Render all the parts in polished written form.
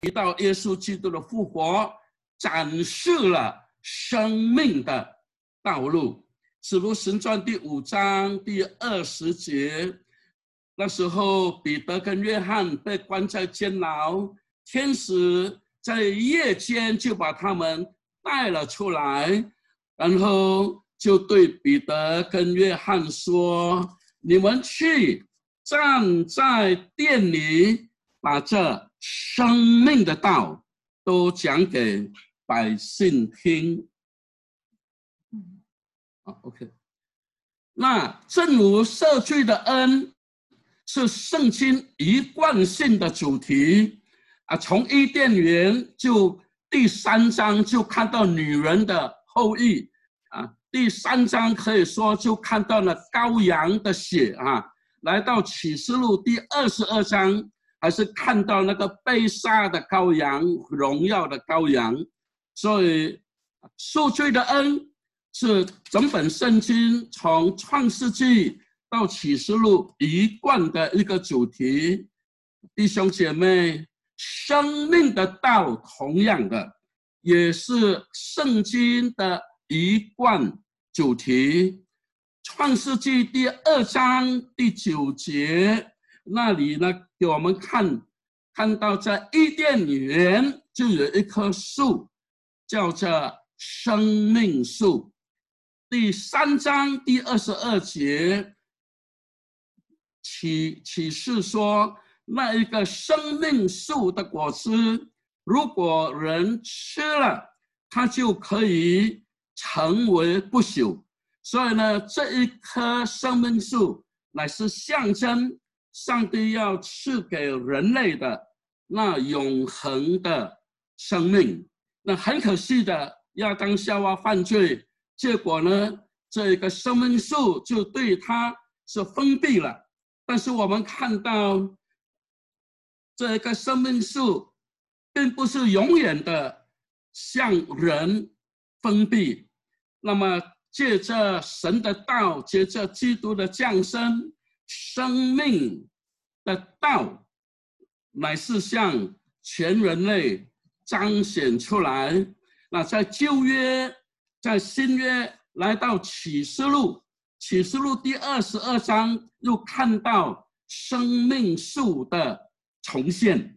提到耶稣基督的复活，展示了生命的道路。使徒行传第5章第20节，那时候彼得跟约翰被关在监牢，天使在夜间就把他们带了出来，然后就对彼得跟约翰说：“你们去站在殿里，把这生命的道都讲给百姓听。” OK， 那正如赦罪的恩是圣经一贯性的主题从伊甸园就第3章就看到女人的后裔第3章可以说就看到了羔羊的血来到启示录第22章还是看到那个被杀的羔羊，荣耀的羔羊。所以赦罪的恩是整本圣经从创世纪到启示录一贯的一个主题。弟兄姐妹，生命的道同样的也是圣经的一贯主题。创世纪第2章第9节那里呢，给我们看到在伊甸园就有一棵树叫做生命树。第3章第22节启示说，那一个生命树的果子，如果人吃了，它就可以成为不朽。所以呢，这一棵生命树乃是象征上帝要赐给人类的那永恒的生命。那很可惜的，亚当夏娃犯罪，结果呢，这个生命树就对他是封闭了。但是我们看到这个生命树并不是永远的向人封闭。那么借着神的道，借着基督的降生，生命的道乃是向全人类彰显出来。那在旧约，在新约，来到启示录第22章又看到生命树的重现。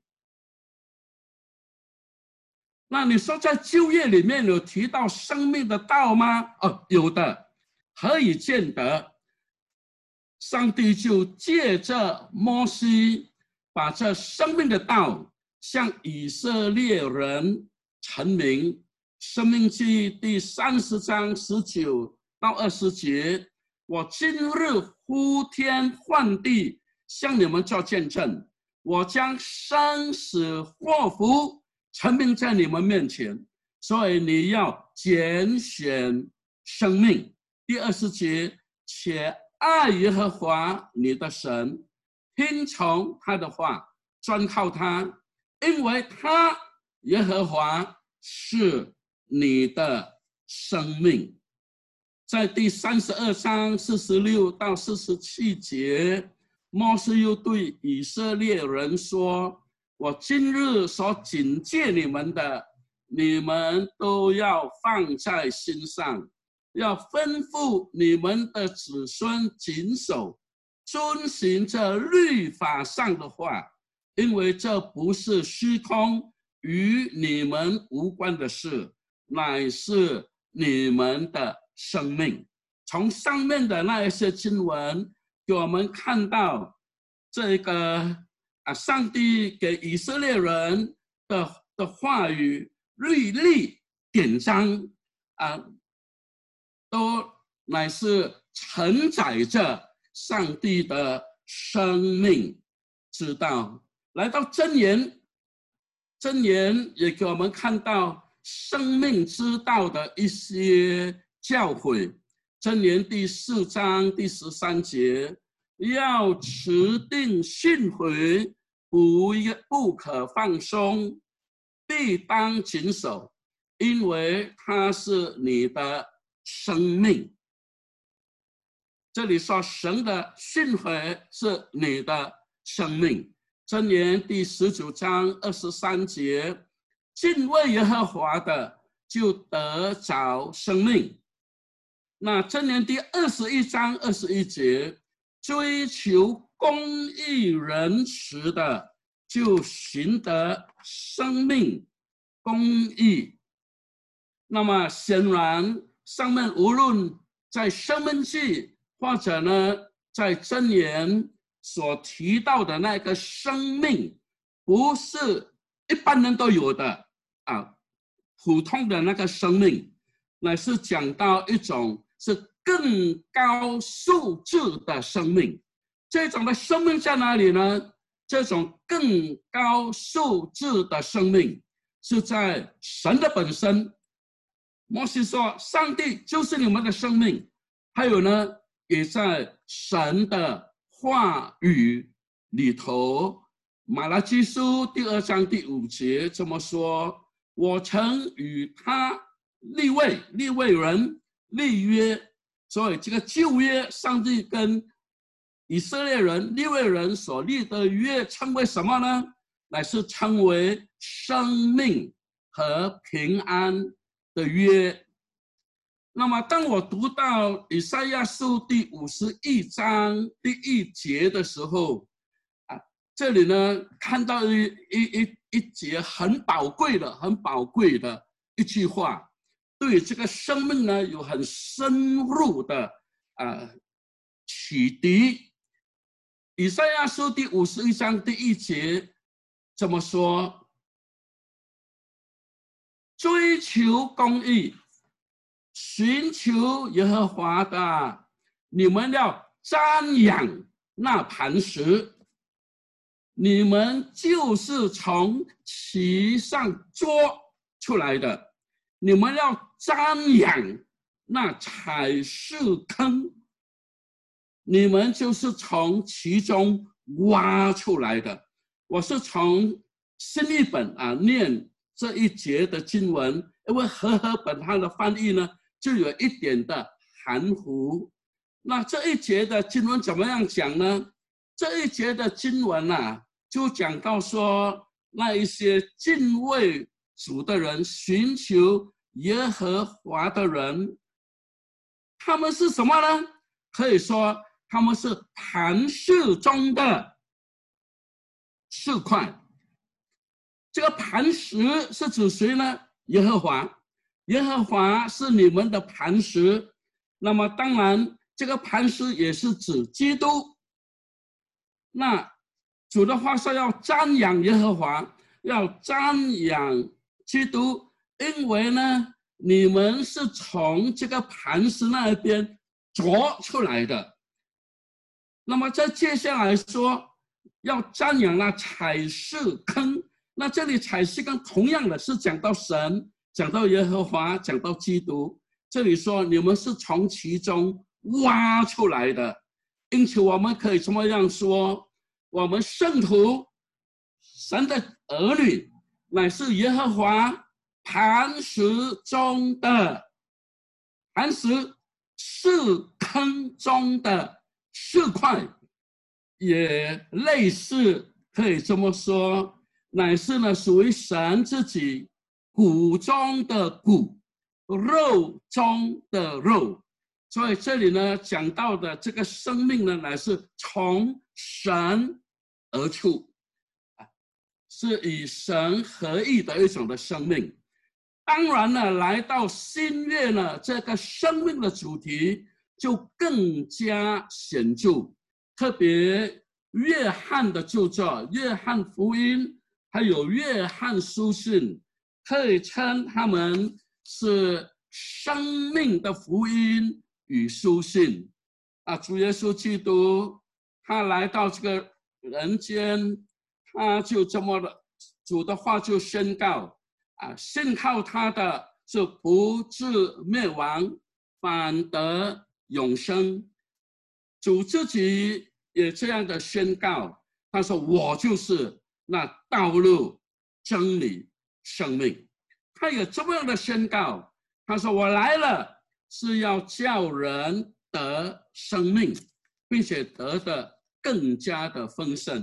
那你说在旧约里面有提到生命的道吗？有的。何以见得？上帝就借着摩西把这生命的道向以色列人陈明。申命记第30章19到20节，我今日呼天唤地向你们做见证，我将生死祸福陈明在你们面前，所以你要拣选生命。第20节，且爱耶和华你的神，听从他的话，专靠他，因为他耶和华是你的生命。在第32章46到47节，摩西又对以色列人说，我今日所警戒你们的，你们都要放在心上，要吩咐你们的子孙谨守，遵行这律法上的话，因为这不是虚空，与你们无关的事，乃是你们的生命。从上面的那一些经文给我们看到这个上帝给以色列人的话语律例典章都乃是承载着上帝的生命之道。来到箴言也给我们看到生命之道的一些教诲。箴言第4章第13节，要持定训诲，不可放松，必当谨守，因为它是你的生命。这里说神的训诲是你的生命。 箴言第19章23节，敬畏耶和华的就得着生命。那箴言第21章21节，追求公义仁慈的就寻得生命公义。那么显然上面无论在申命记或者呢在箴言所提到的那个生命，不是一般人都有的普通的那个生命，乃是讲到一种是更高素质的生命。这种的生命在哪里呢？这种更高素质的生命是在神的本身。摩西说上帝就是你们的生命，还有呢也在神的话语里头。马拉基书第2章第5节这么说，我曾与他立位人立约。所以这个旧约上帝跟以色列人利未人所立的约称为什么呢？乃是称为生命和平安的约。那么当我读到以赛亚书第51章第1节的时候，这里呢看到一节很宝贵的一句话，对这个生命呢有很深入的启迪。以赛亚书第51章第1节这么说：追求公义，寻求耶和华的，你们要瞻仰那磐石，你们就是从其上捉出来的，你们要瞻仰那采石坑，你们就是从其中挖出来的。我是从新译本念这一节的经文，因为和合本它的翻译呢就有一点的含糊。那这一节的经文怎么样讲呢？这一节的经文就讲到说，那一些敬畏主的人，寻求耶和华的人，他们是什么呢？可以说他们是磐石中的石块。这个磐石是指谁呢？耶和华。耶和华是你们的磐石。那么当然这个磐石也是指基督。那主的话说要瞻仰耶和华，要瞻仰基督，因为呢你们是从这个磐石那边凿出来的。那么在接下来说要瞻仰那采石坑，那这里采石坑同样的是讲到神，讲到耶和华，讲到基督。这里说你们是从其中挖出来的，因此我们可以这么样说，我们圣徒神的儿女乃是耶和华磐石中的磐石，石坑中的石块，也类似可以这么说，乃是呢属于神自己骨中的骨，肉中的肉。所以这里呢讲到的这个生命呢，乃是从神而出，是与神合一的一种的生命。当然呢，来到新约呢，这个生命的主题就更加显著。特别约翰的著作，约翰福音还有约翰书信，可以称他们是生命的福音与书信。主耶稣基督他来到这个人间，他就这么的，主的话就宣告信靠他的是不至灭亡，反得永生。主自己也这样的宣告，他说我就是那道路真理生命。他也这么样的宣告，他说我来了是要叫人得生命，并且得的更加的丰盛。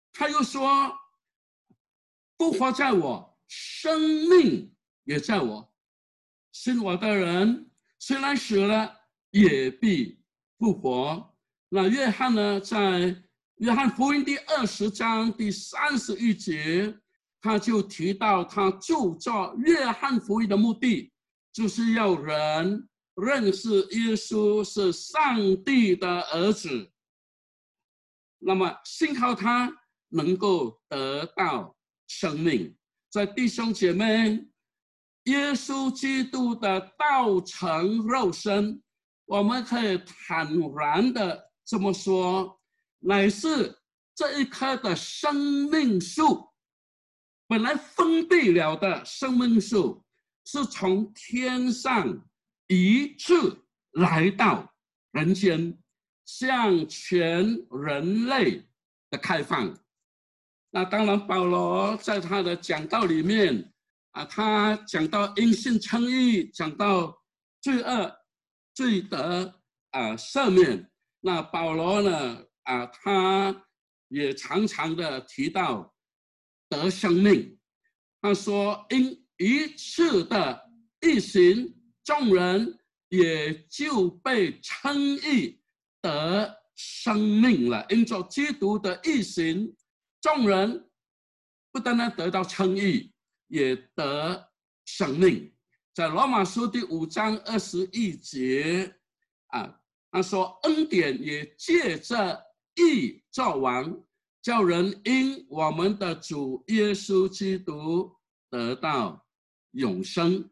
他又说：“复活在我，生命也在我。信我的人，虽然死了，也必复活。”那约翰呢，在约翰福音第20章第31节，他就提到他著作约翰福音的目的，就是要人认识耶稣是上帝的儿子，那么信靠他能够得到生命。在弟兄姐妹，耶稣基督的道成肉身，我们可以坦然的这么说，乃是这一棵的生命树，本来封闭了的生命树，是从天上一次来到人间，向全人类的开放。那当然，保罗在他的讲道里面他讲到因信称义，讲到罪恶罪得赦免。那保罗呢他也常常的提到得生命。他说，因一次的义行，众人也就被称义得生命了。因着基督的义行，众人不单单得到称义，也得生命。在罗马书第5章21节他说，恩典也借着义作王，叫人因我们的主耶稣基督得到永生。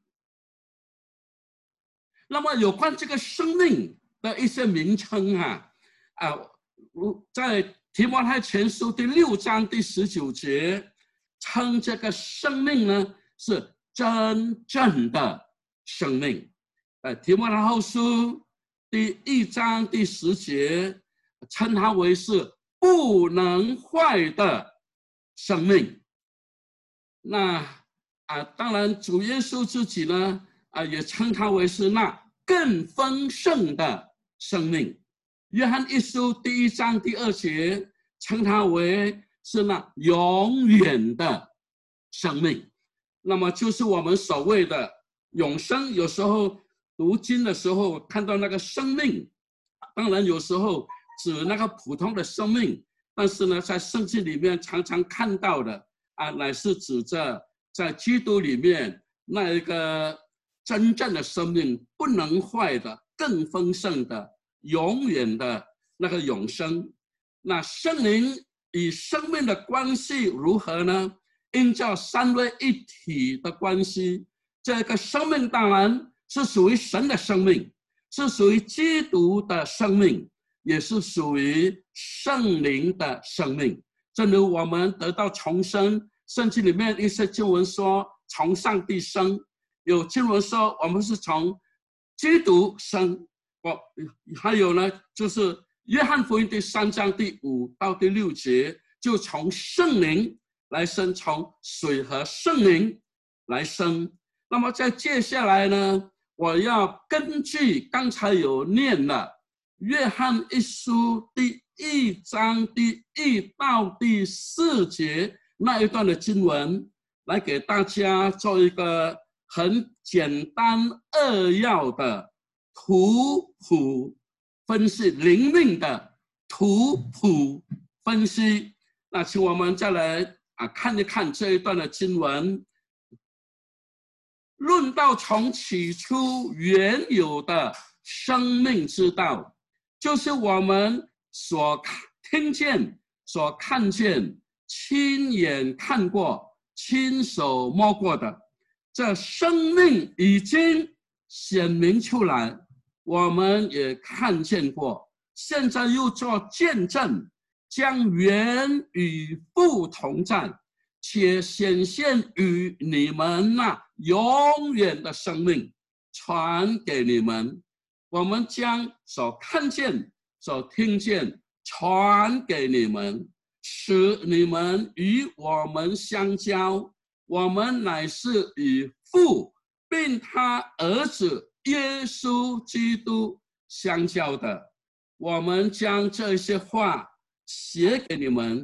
那么有关这个生命的一些名称在提摩太前书第6章第19节，称这个生命呢是真正的生命。提摩太后书第1章第10节，称它为是不能坏的生命。那当然主耶稣自己呢也称它为是那更丰盛的生命。约翰一书第1章第2节，称它为是那永远的生命。那么就是我们所谓的永生。有时候读经的时候看到那个生命，当然有时候指那个普通的生命，但是呢在圣经里面常常看到的乃是指着在基督里面那一个真正的生命，不能坏的，更丰盛的，永远的那个永生。那圣灵与生命的关系如何呢？因着三位一体的关系，这个生命当然是属于神的生命，是属于基督的生命，也是属于圣灵的生命。正如我们得到重生，圣经里面一些经文说从上帝生，有经文说我们是从基督生。还有呢，就是约翰福音第3章第5到第6节，就从圣灵来生，从水和圣灵来生。那么在接下来呢，我要根据刚才有念了约翰一书第1章第1到第4节那一段的经文，来给大家做一个很简单扼要的图谱分析，灵命的图谱分析。那请我们再来看一看这一段的经文。论到从起初原有的生命之道，就是我们所听见、所看见、亲眼看过、亲手摸过的，这生命已经显明出来，我们也看见过，现在又做见证，将原与父同在，且显现与你们那永远的生命传给你们。我们将所看见、所听见传给你们，使你们与我们相交。我们乃是与父并他儿子耶稣基督相交的。我们将这些话写给你们，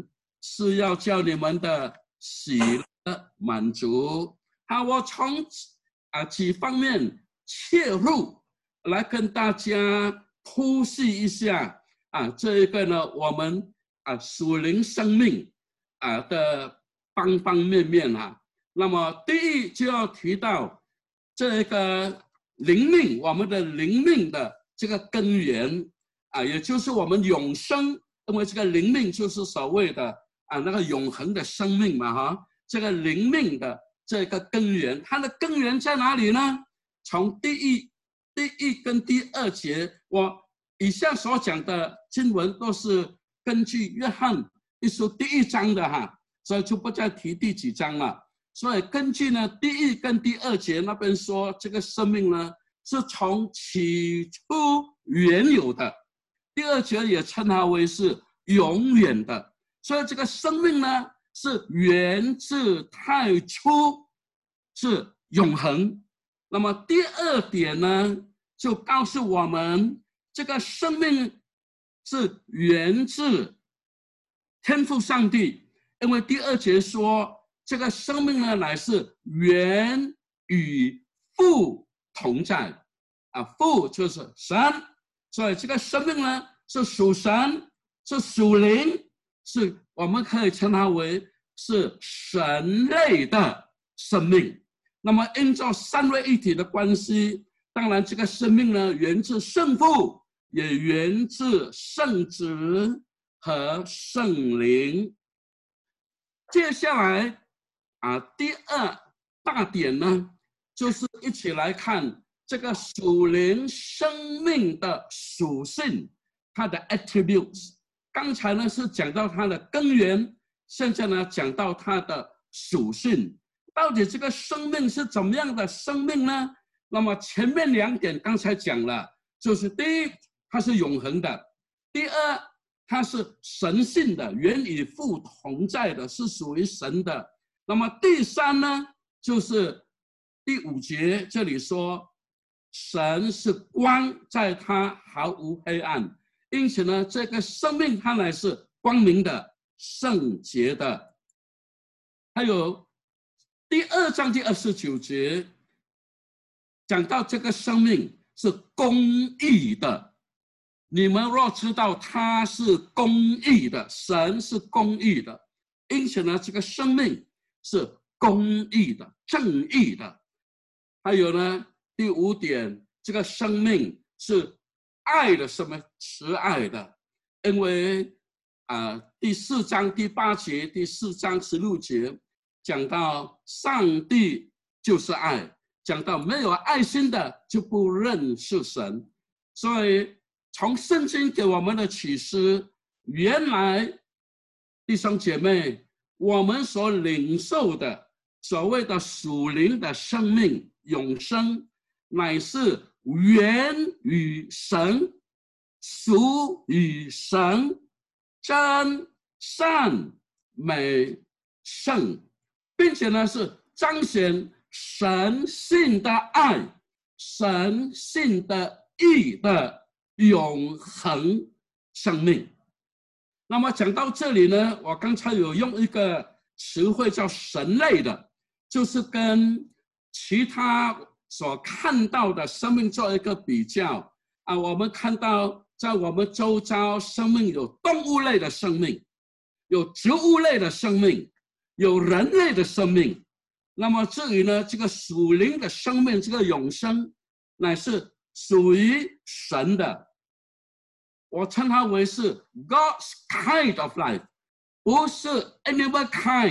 是要叫你们的喜乐满足。好，我从几方面切入，来跟大家剖析一下这一个呢，我们属灵生命的方方面面那么第一就要提到这个灵命，我们的灵命的这个根源也就是我们永生，因为这个灵命就是所谓的那个永恒的生命嘛这个灵命的这个根源，它的根源在哪里呢？从第一跟第二节，我以下所讲的经文都是根据约翰一书第1章的所以就不再提第几章了。所以根据呢第1跟第2节那边说，这个生命呢是从起初原有的，第2节也称它为是永远的。所以这个生命呢是源自太初，是永恒。那么第2点呢就告诉我们，这个生命是源自天父上帝，因为第2节说这个生命呢乃是原与父同在父就是神，所以这个生命呢是属神，是属灵，是我们可以称它为是神类的生命。那么因照三位一体的关系，当然这个生命呢源自圣父，也源自圣子和圣灵。接下来第2大点呢，就是一起来看这个属灵生命的属性，它的 attributes。刚才呢是讲到它的根源，现在呢讲到它的属性。到底这个生命是怎么样的生命呢？那么前面2点刚才讲了，就是第一，它是永恒的；第二，它是神性的，原与父同在的，是属于神的。那么第3呢，就是第5节这里说，神是光，在他毫无黑暗，因此呢，这个生命它乃是光明的、圣洁的。还有第2章第29节讲到这个生命是公义的，你们若知道他是公义的，神是公义的，因此呢，这个生命是公义的、正义的。还有呢，第5点，这个生命是爱的，什么慈爱的？因为第4章第8节、第4章16节讲到上帝就是爱，讲到没有爱心的就不认识神。所以从圣经给我们的启示，原来弟兄姐妹，我们所领受的所谓的属灵的生命永生，乃是源于神，属于神，真善美圣，并且呢是彰显神性的爱，神性的义的永恒生命。那么讲到这里呢，我刚才有用一个词汇叫神类的，就是跟其他所看到的生命做一个比较我们看到在我们周遭生命有动物类的生命，有植物类的生命，有人类的生命。那么至于呢，这个属灵的生命，这个永生乃是属于神的，我称它为是 God's kind of life， 不是 animal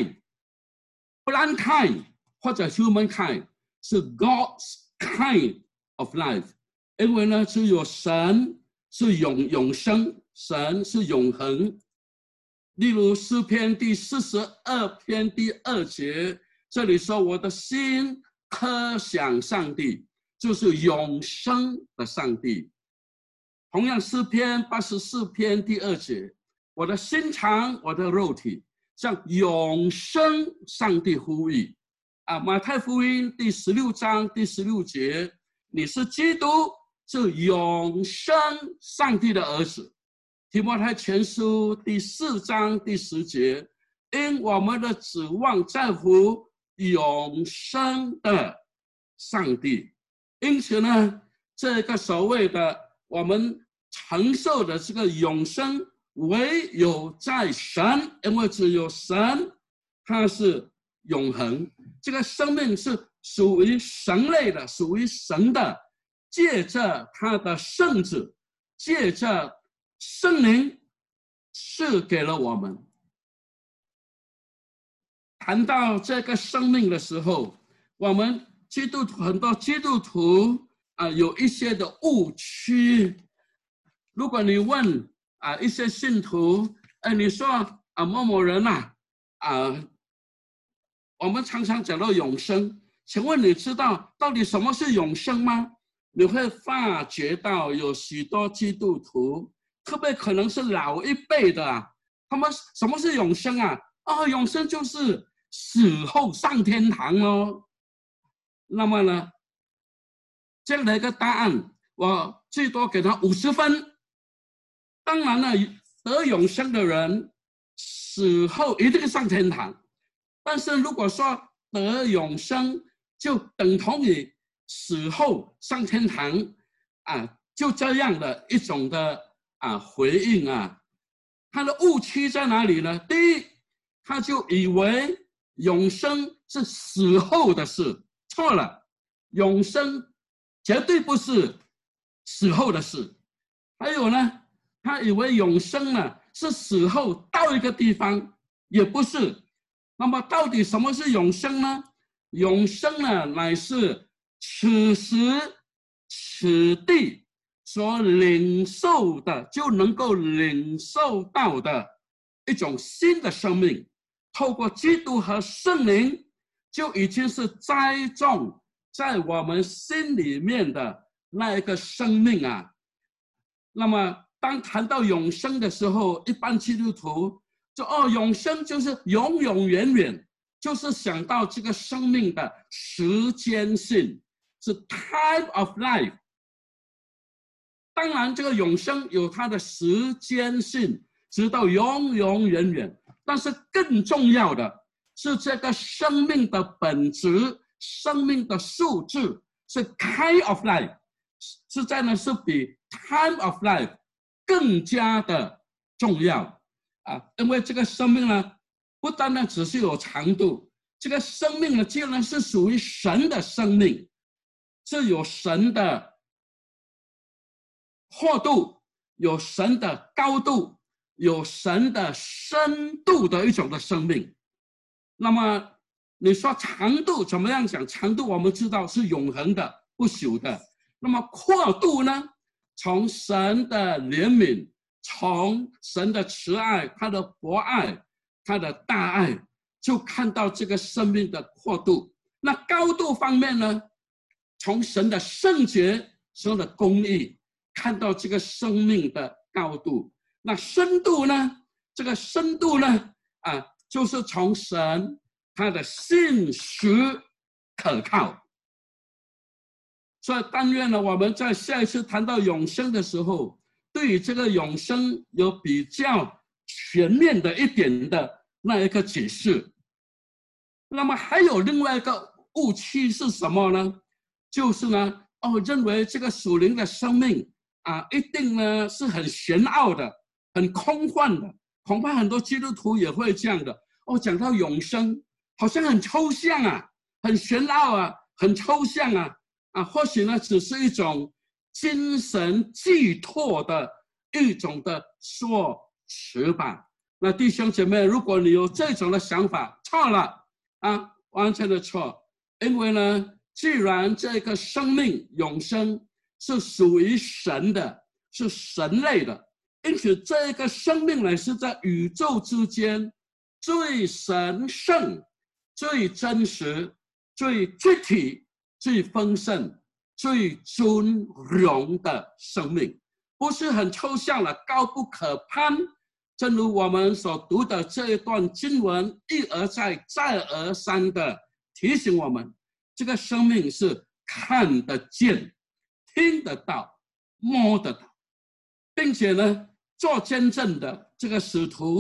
kind、plant kind 或者 human kind， 是 God's kind of life。 因为呢，只有神是永生，神是永恒。例如诗篇第42篇第2节，这里说我的心渴想上帝，就是永生的上帝。同样诗篇84篇第2节，我的心肠我的肉体向永生上帝呼吁马太福音第16章第16节，你是基督，是永生上帝的儿子。提摩太前书第4章第10节， 因我们的指望在乎永生的上帝。因此呢，这个所谓的我们承受的这个永生，唯有在神，因为只有神，他是永恒，这个生命是属于神类的，属于神的，借着他的圣子，借着圣灵赐给了我们。谈到这个生命的时候，我们很多基督徒有一些的误区。如果你问一些信徒，你说某某人我们常常讲到永生，请问你知道到底什么是永生吗？你会发觉到有许多基督徒，特别可能是老一辈的他们什么是永生永生就是死后上天堂哦。那么呢，这样的一个答案，我最多给他50分。当然了，得永生的人死后一定上天堂，但是如果说得永生就等同于死后上天堂就这样的一种的回应他的误区在哪里呢？第一，他就以为永生是死后的事，错了，永生绝对不是死后的事。还有呢，他以为永生呢是死后到一个地方，也不是。那么到底什么是永生呢？永生呢，乃是此时此地所领受的，就能够领受到的一种新的生命，透过基督和圣灵，就已经是栽种在我们心里面的那一个生命那么当谈到永生的时候，一般基督徒就永生就是永永远远，就是想到这个生命的时间性，是 time of life。当然这个永生有它的时间性，直到永永远远，但是更重要的是这个生命的本质，生命的素质是 kind of life， 实在呢是比 time of life 更加的重要因为这个生命呢不单单只是有长度，这个生命呢既然是属于神的生命，是有神的厚度，有神的高度，有神的深度的一种的生命。那么你说长度怎么样讲？长度我们知道是永恒的，不朽的。那么阔度呢？从神的怜悯，从神的慈爱，他的博爱，他的大爱，就看到这个生命的阔度。那高度方面呢？从神的圣洁，神的公义，看到这个生命的高度。那深度呢？这个深度呢就是从神他的信实可靠。所以但愿呢，我们在下一次谈到永生的时候，对于这个永生有比较全面的一点的那一个解释。那么还有另外一个误区是什么呢？就是呢认为这个属灵的生命一定呢是很玄奥的，很空幻的。恐怕很多基督徒也会这样的讲到永生好像很抽象很玄奥很抽象或许呢只是一种精神寄托的一种的说辞吧。那弟兄姐妹，如果你有这种的想法，错了完全的错。因为呢，既然这个生命永生是属于神的，是神类的，因此这个生命呢是在宇宙之间最神圣、最真实、最具体、最丰盛、最尊荣的生命，不是很抽象的高不可攀。正如我们所读的这一段经文一而再再而三的提醒我们，这个生命是看得见、听得到、摸得到，并且呢做见证的这个使徒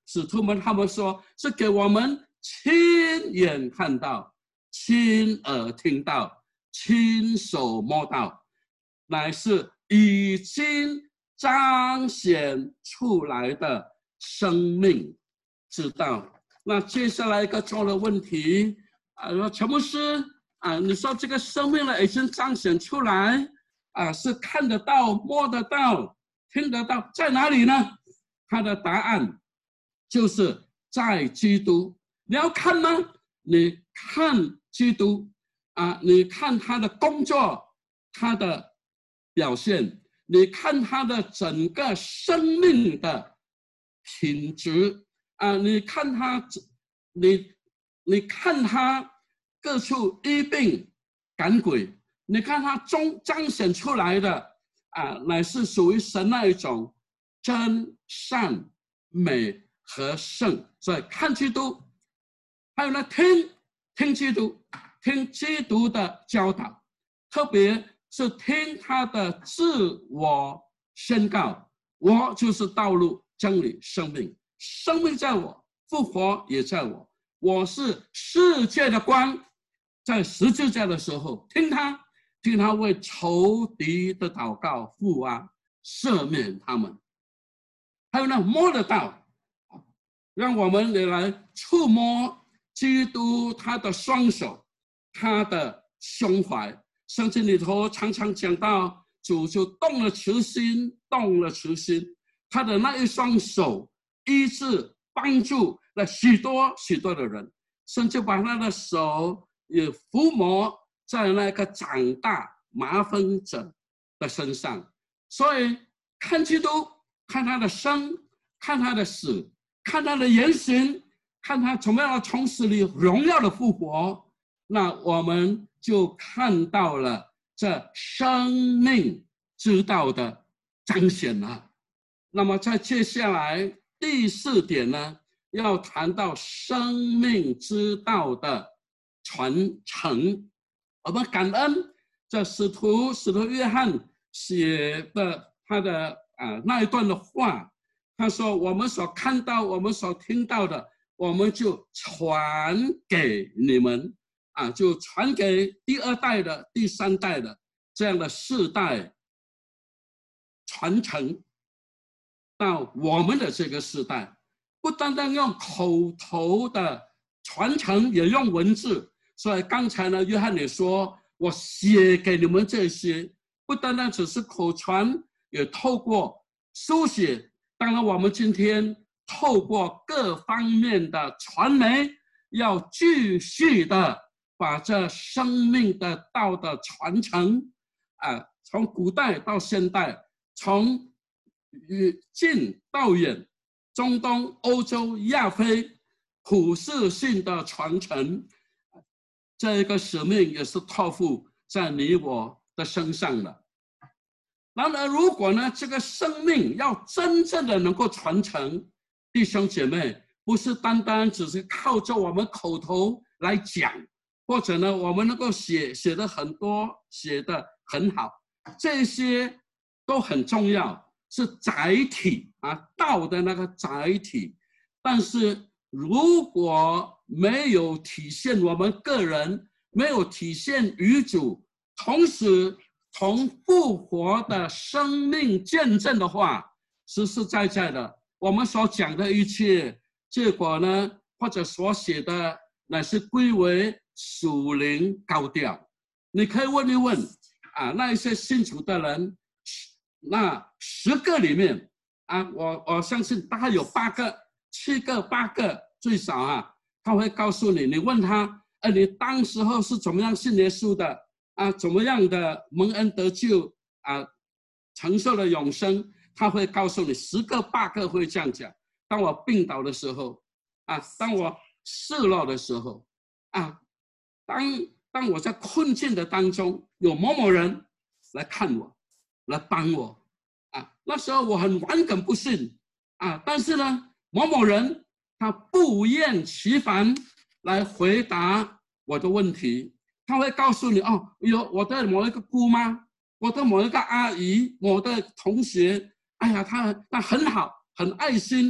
使徒们他们说是给我们亲眼看到、亲耳听到、亲手摸到，乃是已经彰显出来的生命之道。那接下来一个重要的问题说陈牧师你说这个生命呢已经彰显出来是看得到、摸得到、听得到，在哪里呢？他的答案就是在基督。你要看吗？你看基督你看他的工作，他的表现，你看他的整个生命的品质你看他，你看他各处医病赶鬼，你看他彰显出来的乃是属于神那一种真善美和圣。所以看基督，还有呢听基督，听基督的教导，特别是听他的自我宣告，我就是道路、真理、生命，生命在我，复活也在我，我是世界的光。在十字架的时候听他为仇敌的祷告，父赦免他们。还有呢，摸得到，让我们也来触摸基督他的双手，他的胸怀。圣经里头常常讲到主就动了慈心，他的那一双手医治帮助了许多许多的人，甚至把他的手也抚摸在那个长大麻风者的身上。所以看基督，看他的生，看他的死，看他的言行，看他怎么样从死里荣耀的复活，那我们就看到了这生命之道的彰显了。那么在接下来第4点呢，要谈到生命之道的传承。我们感恩这使徒约翰写的他的那一段的话，他说我们所看到、我们所听到的，我们就传给你们就传给第2代的、第3代的这样的世代，传承到我们的这个时代，不单单用口头的传承，也用文字。所以刚才呢，约翰也说，我写给你们这些，不单单只是口传，也透过书写。当然，我们今天透过各方面的传媒，要继续的把这生命的道的传承从古代到现代，从近到远，中东、欧洲、亚非，普世性的传承，这个使命也是托付在你我的身上的。然而，如果呢，这个生命要真正的能够传承，弟兄姐妹，不是单单只是靠着我们口头来讲，或者呢，我们能够写的很多，写的很好，这些都很重要，是载体道的那个载体。但是如果没有体现我们个人，没有体现于主，同时从复活的生命见证的话，实实在在的，我们所讲的一切结果呢，或者所写的，乃是归为属灵高调。你可以问一问那一些信主的人，那10个里面我相信大概有8个、7个、8个最少他会告诉你，你问他你当时候是怎么样信耶稣的怎么样的蒙恩得救承受了永生，他会告诉你10个、8个会这样讲。当我病倒的时候当我失落的时候当我在困境的当中，有某某人来看我，来帮我那时候我很顽梗不信但是呢，某某人他不厌其烦来回答我的问题。他会告诉你有我的某一个姑妈，我的某一个阿姨，我的同学，哎呀，他很好，很爱心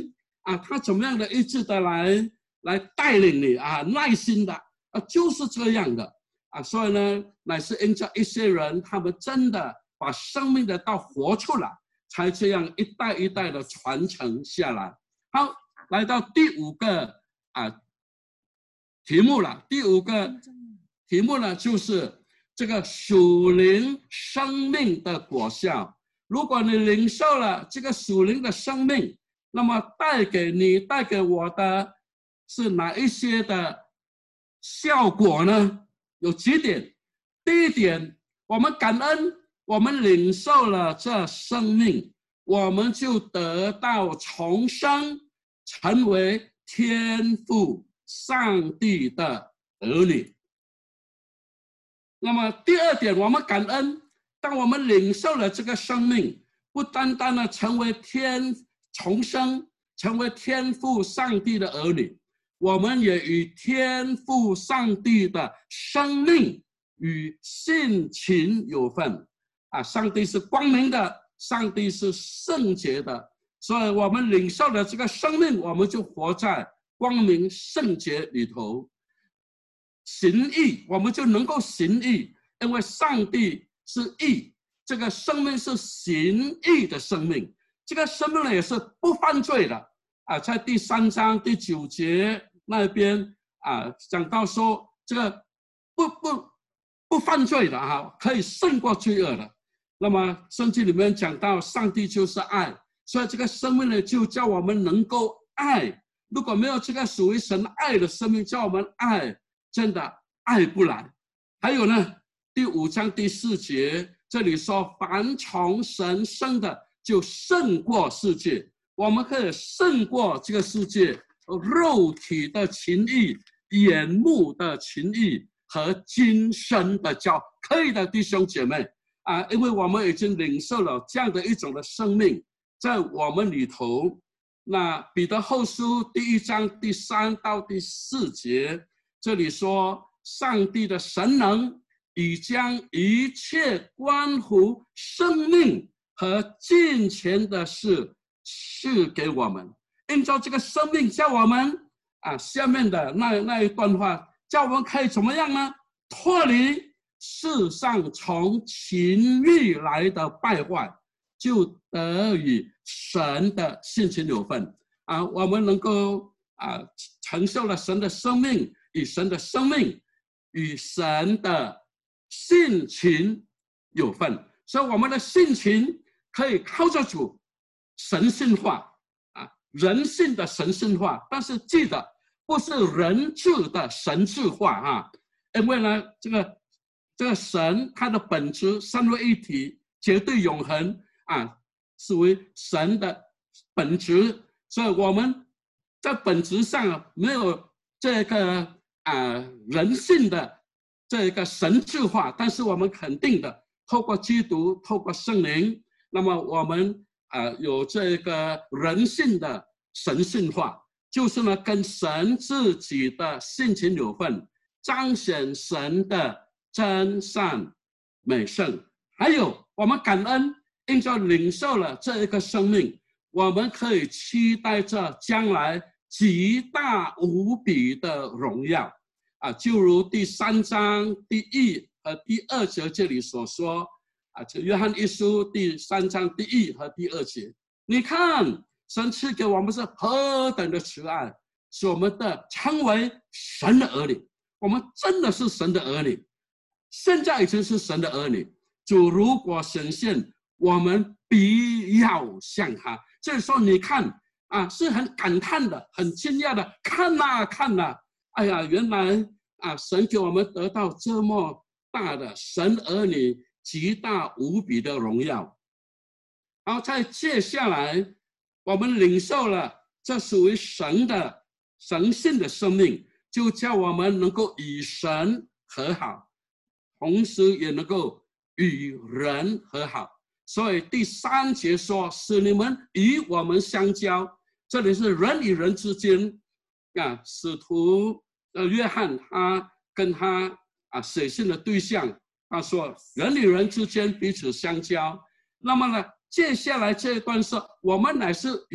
他怎么样的一致的来带领你耐心的就是这样的所以呢，乃是因着一些人，他们真的把生命的道活出来，才这样一代一代的传承下来。好，来到第5个题目了。第5个题目呢，就是这个属灵生命的果效。如果你领受了这个属灵的生命，那么带给你、带给我的是哪一些的效果呢？有几点。第一点，我们感恩，我们领受了这生命，我们就得到重生，成为天父上帝的儿女。那么第二点，我们感恩，当我们领受了这个生命，不单单的成为重生，成为天父上帝的儿女，我们也与天父上帝的生命与性情有份上帝是光明的，上帝是圣洁的，所以我们领受了这个生命，我们就活在光明圣洁里头。行义，我们就能够行义，因为上帝是义，这个生命是行义的生命，这个生命呢也是不犯罪的在第3章第9节那边讲到说，这个不犯罪的可以胜过罪恶的。那么圣经里面讲到上帝就是爱，所以这个生命呢就叫我们能够爱。如果没有这个属于神爱的生命，叫我们爱，真的爱不来。还有呢，第5章第4节这里说，凡从神生的就胜过世界。我们可以胜过这个世界肉体的情欲、眼目的情欲和今生的骄傲。可以的，弟兄姐妹因为我们已经领受了这样的一种的生命在我们里头。那彼得后书第1章第3到第4节这里说，上帝的神能已将一切关乎生命和金钱的事赐给我们。按照这个生命叫我们下面的那一段话，叫我们可以怎么样呢？脱离世上从情欲来的败坏，就得与神的性情有份我们能够承受了神的生命，与神的生命与神的性情有份，所以我们的性情可以靠着主神性化人性的神性化，但是记得不是人质的神质化因为呢这个神他的本质三位一体，绝对永恒是为神的本质，所以我们在本质上没有这个人性的这个神质化，但是我们肯定的透过基督，透过圣灵，那么我们有这个人性的神性化，就是呢跟神自己的性情有份，彰显神的真善美圣。还有我们感恩，因着领受了这一个生命，我们可以期待着将来极大无比的荣耀就如第3章第1和第2节这里所说这约翰一书第3章第1和第2节，你看神赐给我们是何等的慈爱，使我们的称为神的儿女。我们真的是神的儿女，现在已经是神的儿女。主如果显现，我们必要像他。所以说你看是很感叹的，很惊讶的，看看哎呀，原来神给我们得到这么大的神儿女极大无比的荣耀。然后再接下来我们领受了这属于神的神性的生命，就叫我们能够与神和好，同时也能够与人和好。所以第3节说，使你们与我们相交，这里是人与人之间使徒约翰他跟他写信的对象，他说人与人之间彼此相交。那么呢接下来这一段是我们乃是与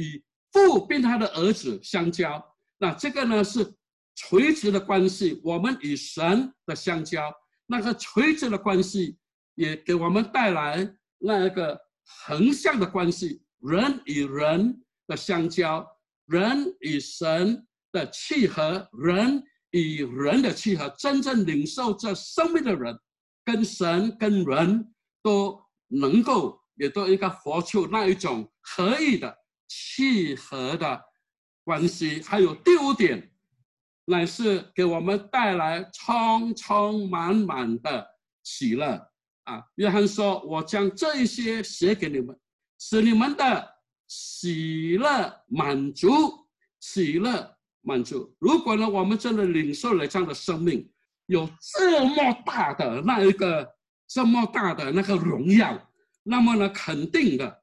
父并他的儿子相交，那这个呢是垂直的关系，我们与神的相交，那个垂直的关系也给我们带来那一个横向的关系，人与人的相交，人与神的契合，人与人的契合，真正领受这生命的人，跟神跟人都能够也都应该活出那一种合一的契合的关系。还有第五点，乃是给我们带来充充满满的喜乐啊！约翰说：“我将这一些写给你们，使你们的喜乐满足，喜乐满足。”如果呢，我们真的领受了这样的生命，有这么大的这么大的那个荣耀，那么呢，肯定的，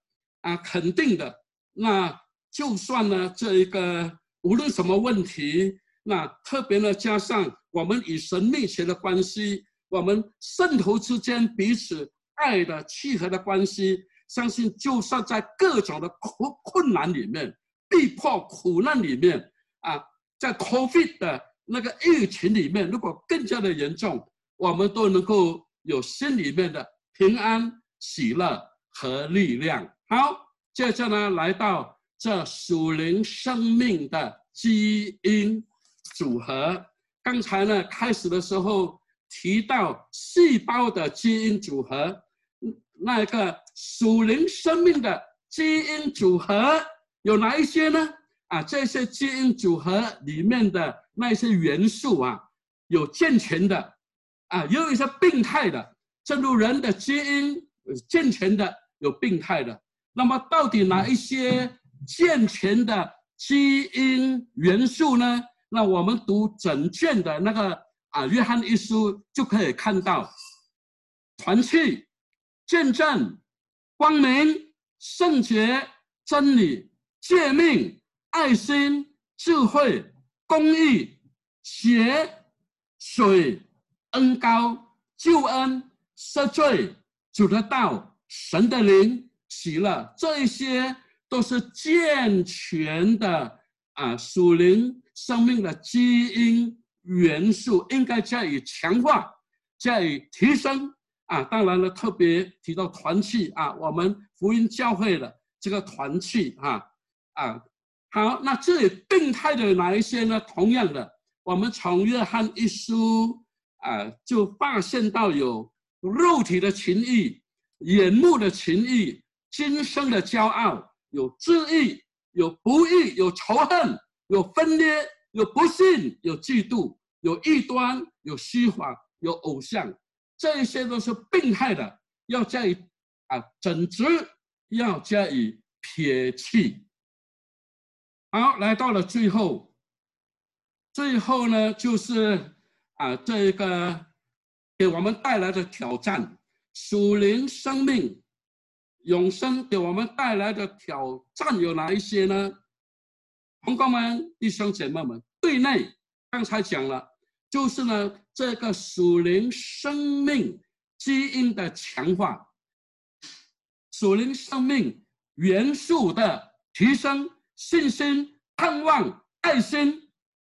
那就算呢这一个无论什么问题，那特别呢加上我们与神密切的关系，我们圣徒之间彼此爱的契合的关系，相信就算在各种的困难里面、逼迫苦难里面啊，在 COVID 的那个疫情里面，如果更加的严重，我们都能够有心里面的平安、喜乐和力量。好，接着呢，来到这属灵生命的基因组合。刚才呢，开始的时候提到细胞的基因组合，那个属灵生命的基因组合有哪一些呢？啊，这些基因组合里面的那些元素啊，有健全的，啊，也有一些病态的。正如人的基因健全的，有病态的。那么，到底哪一些健全的基因元素呢？那我们读整卷的那个约翰一书就可以看到：团契、见证、光明、圣洁、真理、诫命、爱心、智慧、公义、血、水、恩膏、救恩、赦罪、主的道、神的灵、喜乐，这一些都是健全的属灵生命的基因元素，应该加以强化、加以提升啊！当然了，特别提到团契啊，我们福音教会的这个团契好，那这里病态的哪一些呢？同样的，我们从约翰一书就发现到有肉体的情欲、眼目的情欲、今生的骄傲，有自义、有不义、有仇恨、有分裂、有不信、有嫉妒、有异端、有虚谎、有偶像，这些都是病态的，要加以整治，要加以撇弃。好，来到了最后呢，就是这个给我们带来的挑战，属灵生命永生给我们带来的挑战有哪一些呢？同工们、弟兄姐妹们，对内刚才讲了，就是呢这个属灵生命基因的强化，属灵生命元素的提升，信心、盼望、爱心、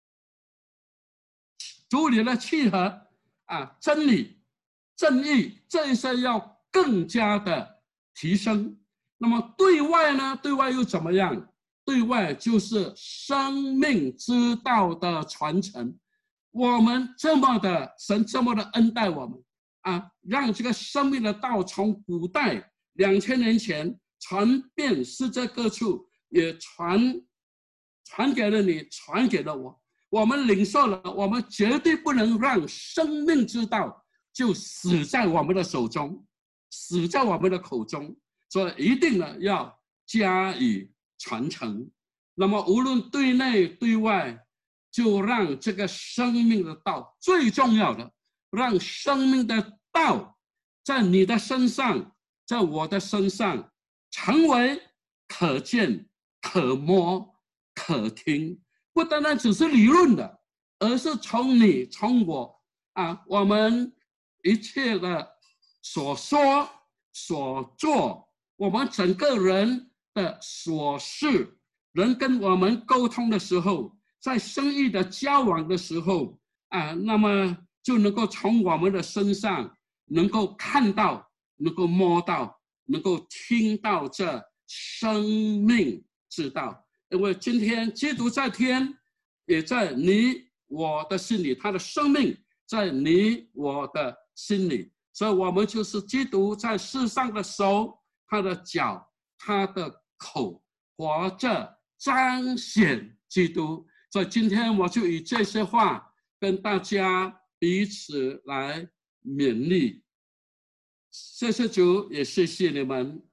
主里的契合真理、正义，这些要更加的提升。那么对外呢？对外又怎么样？对外就是生命之道的传承。我们神这么的恩待我们让这个生命的道从古代2000年前传遍世界各处，也传给了你，传给了我。我们领受了，我们绝对不能让生命之道就死在我们的手中，死在我们的口中，所以一定呢要加以传承。那么无论对内对外，就让这个生命的道，最重要的，让生命的道在你的身上，在我的身上成为可见、可摸、可听，不单单只是理论的，而是从你从我我们一切的所说所做，我们整个人的所事， 人跟我们沟通的时候，在生意的交往的时候那么就能够从我们的身上能够看到，能够摸到，能够听到这生命之道。因为今天基督在天，也在你我的心里，他的生命在你我的心里，所以我们就是基督在世上的手，他的脚，他的口，活着彰显基督。所以今天我就以这些话跟大家彼此来勉励。谢谢主，也谢谢你们。